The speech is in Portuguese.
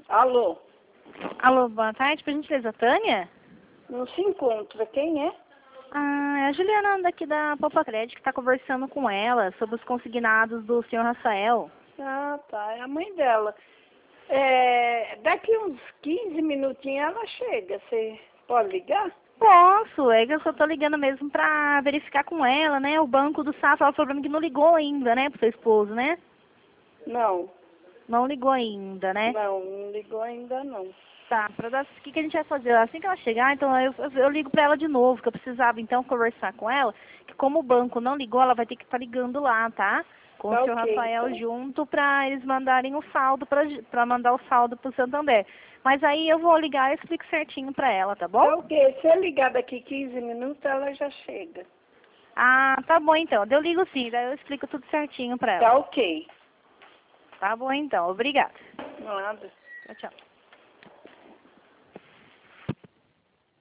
Alô? Alô, boa tarde, por gentileza, Tânia? Não se encontra. Quem é? Ah, é a Juliana daqui da Poupa Crédito que está conversando com ela sobre os consignados do senhor Rafael. Ah, tá. É a mãe dela. Daqui uns 15 minutinhos ela chega. Você pode ligar? Posso, é que eu só tô ligando mesmo pra verificar com ela, né? O banco do Safra, ela falou pra mim que não ligou ainda, né, pro seu esposo, né? Não. Não ligou ainda, né? Não ligou ainda não. Tá, o que a gente vai fazer? Assim que ela chegar, então eu ligo pra ela de novo, que eu precisava então conversar com ela, que como o banco não ligou, ela vai ter que estar ligando lá, tá? Com Tá o senhor ok, Rafael então. junto pra eles mandarem o saldo, pra mandar o saldo pro Santander. Mas aí eu vou ligar e explico certinho pra ela, tá bom? Tá ok. Se eu ligar daqui 15 minutos, ela já chega. Ah, tá bom então. Eu ligo sim, daí eu explico tudo certinho pra ela. Tá ok. Tá bom então, obrigada. Nada. Tchau, tchau.